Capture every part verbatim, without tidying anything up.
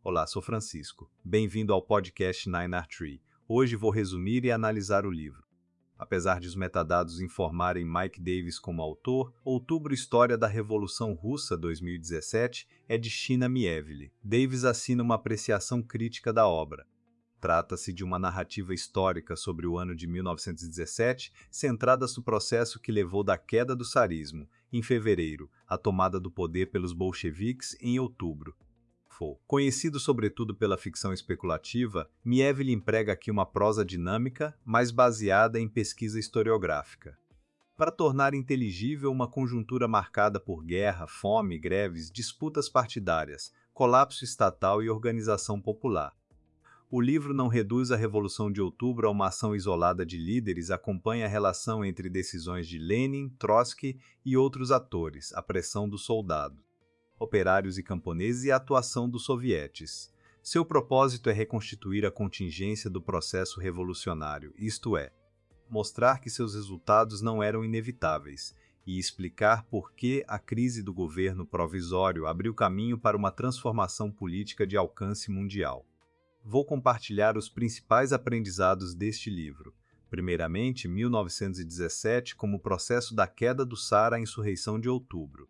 Olá, sou Francisco. Bem-vindo ao podcast Nine R Tree. Hoje vou resumir e analisar o livro. Apesar de os metadados informarem Mike Davis como autor, Outubro História da Revolução Russa dois mil e dezessete é de China Mieville. Davis assina uma apreciação crítica da obra. Trata-se de uma narrativa histórica sobre o ano de mil novecentos e dezessete, centrada no processo que levou da queda do zarismo, em fevereiro, à tomada do poder pelos bolcheviques em outubro. Conhecido sobretudo pela ficção especulativa, Mieville emprega aqui uma prosa dinâmica, mas baseada em pesquisa historiográfica. Para tornar inteligível uma conjuntura marcada por guerra, fome, greves, disputas partidárias, colapso estatal e organização popular. O livro não reduz a Revolução de Outubro a uma ação isolada de líderes, acompanha a relação entre decisões de Lenin, Trotsky e outros atores, a pressão do soldado, operários e camponeses e a atuação dos sovietes. Seu propósito é reconstituir a contingência do processo revolucionário, isto é, mostrar que seus resultados não eram inevitáveis e explicar por que a crise do governo provisório abriu caminho para uma transformação política de alcance mundial. Vou compartilhar os principais aprendizados deste livro. Primeiramente, mil novecentos e dezessete como o processo da queda do Tsar à insurreição de outubro.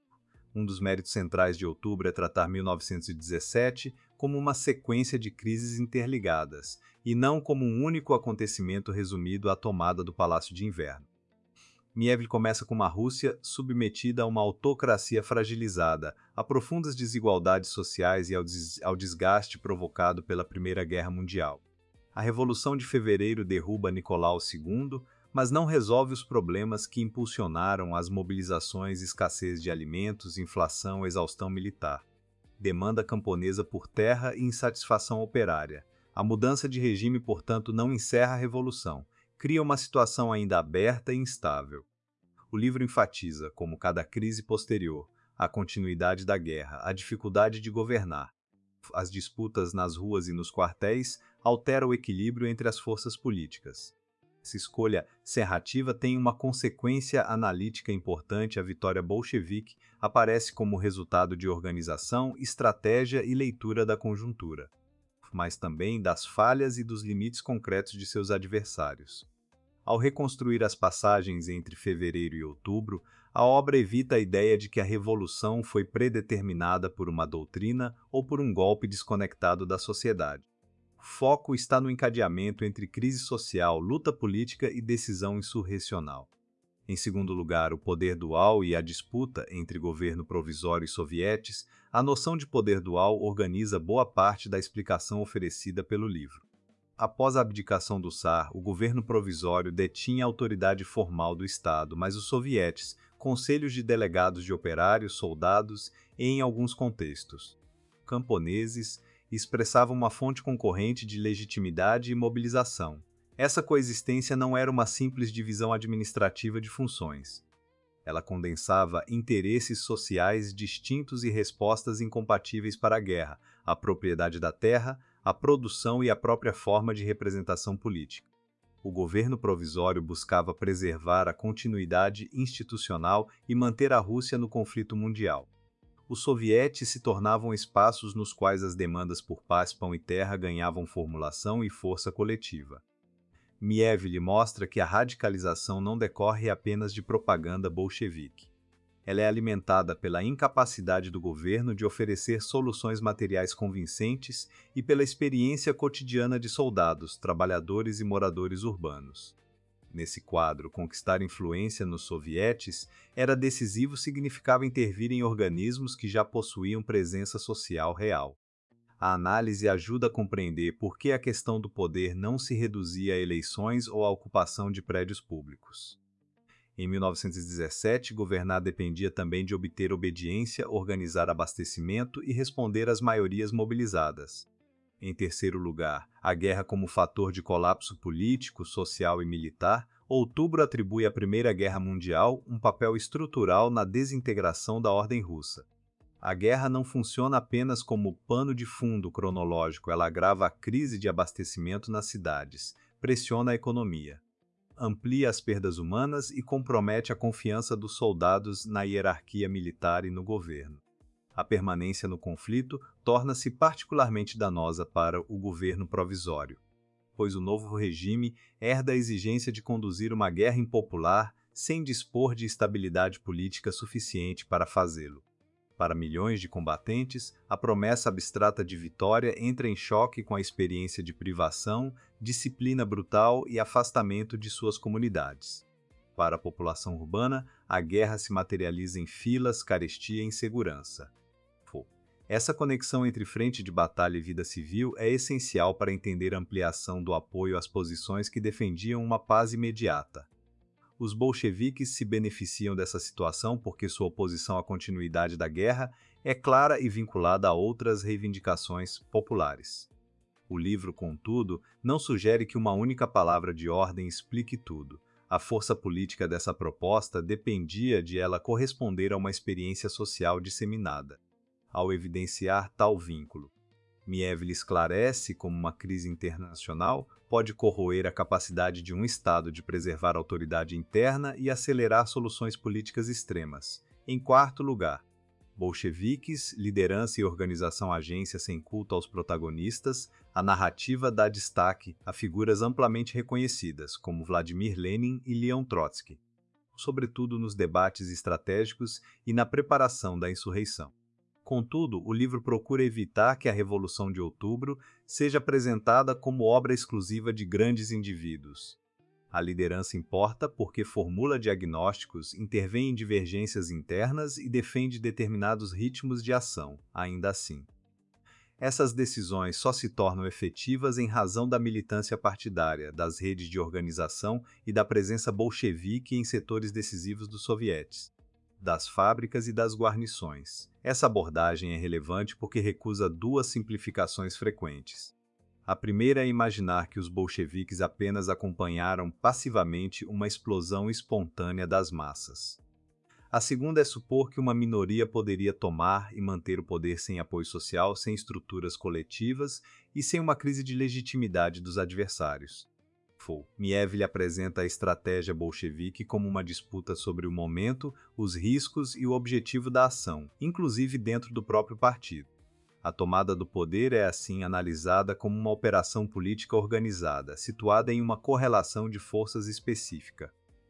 Um dos méritos centrais de Outubro é tratar mil novecentos e dezessete como uma sequência de crises interligadas, e não como um único acontecimento resumido à tomada do Palácio de Inverno. Mieville começa com uma Rússia submetida a uma autocracia fragilizada, a profundas desigualdades sociais e ao, des ao desgaste provocado pela Primeira Guerra Mundial. A Revolução de Fevereiro derruba Nicolau segundo, mas não resolve os problemas que impulsionaram as mobilizações, escassez de alimentos, inflação, exaustão militar, demanda camponesa por terra e insatisfação operária. A mudança de regime, portanto, não encerra a revolução, cria uma situação ainda aberta e instável. O livro enfatiza, como cada crise posterior, a continuidade da guerra, a dificuldade de governar. As disputas nas ruas e nos quartéis alteram o equilíbrio entre as forças políticas. Essa escolha serrativa tem uma consequência analítica importante. A vitória bolchevique aparece como resultado de organização, estratégia e leitura da conjuntura, mas também das falhas e dos limites concretos de seus adversários. Ao reconstruir as passagens entre fevereiro e outubro, a obra evita a ideia de que a revolução foi predeterminada por uma doutrina ou por um golpe desconectado da sociedade. O foco está no encadeamento entre crise social, luta política e decisão insurrecional. Em segundo lugar, o poder dual e a disputa entre governo provisório e sovietes, a noção de poder dual organiza boa parte da explicação oferecida pelo livro. Após a abdicação do Tsar, o governo provisório detinha a autoridade formal do Estado, mas os sovietes, conselhos de delegados de operários, soldados e, em alguns contextos, camponeses, expressavam uma fonte concorrente de legitimidade e mobilização. Essa coexistência não era uma simples divisão administrativa de funções. Ela condensava interesses sociais distintos e respostas incompatíveis para a guerra, a propriedade da terra, a produção e a própria forma de representação política. O governo provisório buscava preservar a continuidade institucional e manter a Rússia no conflito mundial. Os sovietes se tornavam espaços nos quais as demandas por paz, pão e terra ganhavam formulação e força coletiva. Mieville mostra que a radicalização não decorre apenas de propaganda bolchevique. Ela é alimentada pela incapacidade do governo de oferecer soluções materiais convincentes e pela experiência cotidiana de soldados, trabalhadores e moradores urbanos. Nesse quadro, conquistar influência nos sovietes era decisivo, significava intervir em organismos que já possuíam presença social real. A análise ajuda a compreender por que a questão do poder não se reduzia a eleições ou à ocupação de prédios públicos. Em mil novecentos e dezessete, governar dependia também de obter obediência, organizar abastecimento e responder às maiorias mobilizadas. Em terceiro lugar, a guerra como fator de colapso político, social e militar, Outubro atribui à Primeira Guerra Mundial um papel estrutural na desintegração da ordem russa. A guerra não funciona apenas como pano de fundo cronológico, ela agrava a crise de abastecimento nas cidades, pressiona a economia, amplia as perdas humanas e compromete a confiança dos soldados na hierarquia militar e no governo. A permanência no conflito torna-se particularmente danosa para o governo provisório, pois o novo regime herda a exigência de conduzir uma guerra impopular sem dispor de estabilidade política suficiente para fazê-lo. Para milhões de combatentes, a promessa abstrata de vitória entra em choque com a experiência de privação, disciplina brutal e afastamento de suas comunidades. Para a população urbana, a guerra se materializa em filas, carestia e insegurança. Essa conexão entre frente de batalha e vida civil é essencial para entender a ampliação do apoio às posições que defendiam uma paz imediata. Os bolcheviques se beneficiam dessa situação porque sua oposição à continuidade da guerra é clara e vinculada a outras reivindicações populares. O livro, contudo, não sugere que uma única palavra de ordem explique tudo. A força política dessa proposta dependia de ela corresponder a uma experiência social disseminada. Ao evidenciar tal vínculo, Mieville esclarece como uma crise internacional pode corroer a capacidade de um Estado de preservar a autoridade interna e acelerar soluções políticas extremas. Em quarto lugar, bolcheviques, liderança e organização agência sem culto aos protagonistas, a narrativa dá destaque a figuras amplamente reconhecidas, como Vladimir Lenin e Leon Trotsky, sobretudo nos debates estratégicos e na preparação da insurreição. Contudo, o livro procura evitar que a Revolução de Outubro seja apresentada como obra exclusiva de grandes indivíduos. A liderança importa porque formula diagnósticos, intervém em divergências internas e defende determinados ritmos de ação, ainda assim. Essas decisões só se tornam efetivas em razão da militância partidária, das redes de organização e da presença bolchevique em setores decisivos dos sovietes, das fábricas e das guarnições. Essa abordagem é relevante porque recusa duas simplificações frequentes. A primeira é imaginar que os bolcheviques apenas acompanharam passivamente uma explosão espontânea das massas. A segunda é supor que uma minoria poderia tomar e manter o poder sem apoio social, sem estruturas coletivas e sem uma crise de legitimidade dos adversários. Mieville apresenta a estratégia bolchevique como uma disputa sobre o momento, os riscos e o objetivo da ação, inclusive dentro do próprio partido. A tomada do poder é, assim, analisada como uma operação política organizada, situada em uma correlação de forças específica.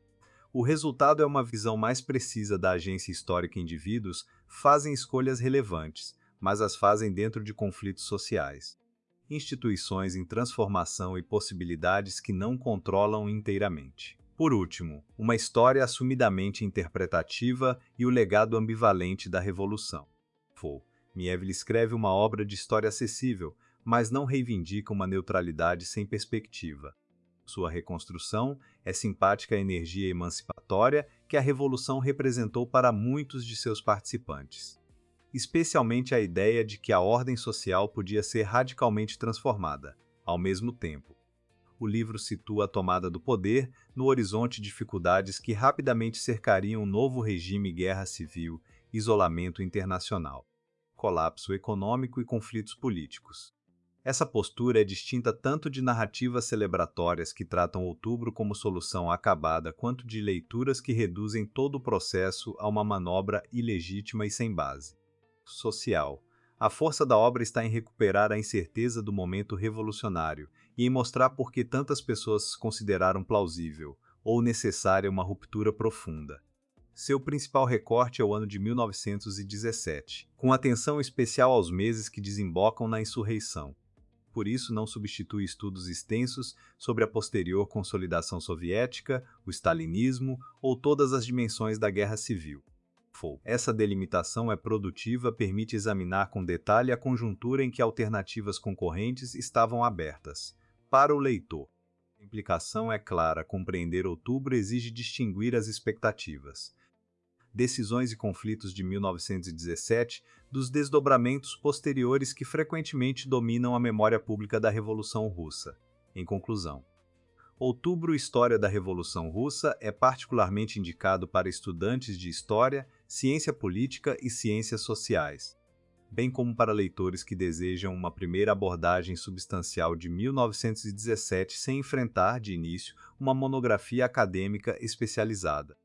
O resultado é uma visão mais precisa da agência histórica. Indivíduos fazem escolhas relevantes, mas as fazem dentro de conflitos sociais. Instituições em transformação e possibilidades que não controlam inteiramente. Por último, uma história assumidamente interpretativa e o legado ambivalente da Revolução. Mieville escreve uma obra de história acessível, mas não reivindica uma neutralidade sem perspectiva. Sua reconstrução é simpática à energia emancipatória que a Revolução representou para muitos de seus participantes, especialmente a ideia de que a ordem social podia ser radicalmente transformada. Ao mesmo tempo, o livro situa a tomada do poder no horizonte de dificuldades que rapidamente cercariam um novo regime, guerra civil, isolamento internacional, colapso econômico e conflitos políticos. Essa postura é distinta tanto de narrativas celebratórias que tratam outubro como solução acabada, quanto de leituras que reduzem todo o processo a uma manobra ilegítima e sem base social. A força da obra está em recuperar a incerteza do momento revolucionário e em mostrar por que tantas pessoas consideraram plausível ou necessária uma ruptura profunda. Seu principal recorte é o ano de mil novecentos e dezessete, com atenção especial aos meses que desembocam na insurreição. Por isso, não substitui estudos extensos sobre a posterior consolidação soviética, o stalinismo ou todas as dimensões da guerra civil. Essa delimitação é produtiva, permite examinar com detalhe a conjuntura em que alternativas concorrentes estavam abertas. Para o leitor, a implicação é clara: compreender outubro exige distinguir as expectativas, decisões e conflitos de mil novecentos e dezessete dos desdobramentos posteriores que frequentemente dominam a memória pública da Revolução Russa. Em conclusão, Outubro, História da Revolução Russa é particularmente indicado para estudantes de História, Ciência Política e Ciências Sociais, bem como para leitores que desejam uma primeira abordagem substancial de mil novecentos e dezessete sem enfrentar, de início, uma monografia acadêmica especializada.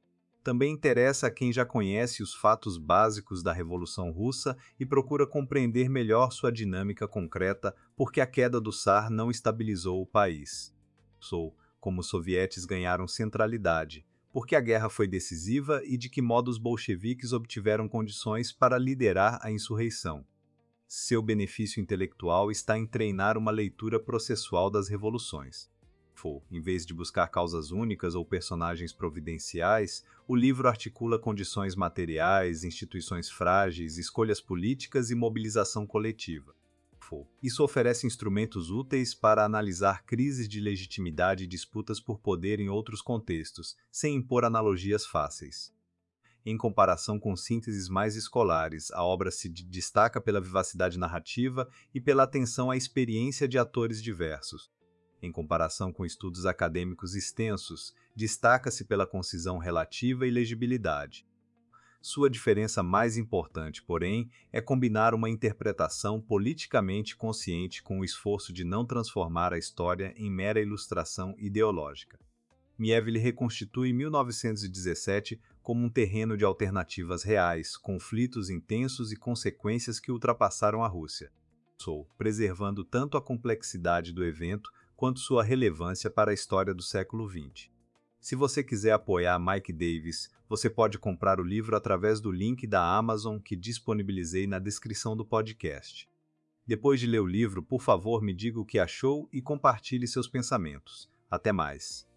também interessa a quem já conhece os fatos básicos da Revolução Russa e procura compreender melhor sua dinâmica concreta, porque a queda do Tsar não estabilizou o país. Sou como os sovietes ganharam centralidade, porque a guerra foi decisiva e de que modo os bolcheviques obtiveram condições para liderar a insurreição. Seu benefício intelectual está em treinar uma leitura processual das revoluções. Em vez de buscar causas únicas ou personagens providenciais, o livro articula condições materiais, instituições frágeis, escolhas políticas e mobilização coletiva. Isso oferece instrumentos úteis para analisar crises de legitimidade e disputas por poder em outros contextos, sem impor analogias fáceis. Em comparação com sínteses mais escolares, a obra se destaca pela vivacidade narrativa e pela atenção à experiência de atores diversos. Em comparação com estudos acadêmicos extensos, destaca-se pela concisão relativa e legibilidade. Sua diferença mais importante, porém, é combinar uma interpretação politicamente consciente com o esforço de não transformar a história em mera ilustração ideológica. Mieville reconstitui mil novecentos e dezessete como um terreno de alternativas reais, conflitos intensos e consequências que ultrapassaram a Rússia. Sou, preservando tanto a complexidade do evento quanto sua relevância para a história do século vinte. Se você quiser apoiar Mike Davis, você pode comprar o livro através do link da Amazon que disponibilizei na descrição do podcast. Depois de ler o livro, por favor, me diga o que achou e compartilhe seus pensamentos. Até mais!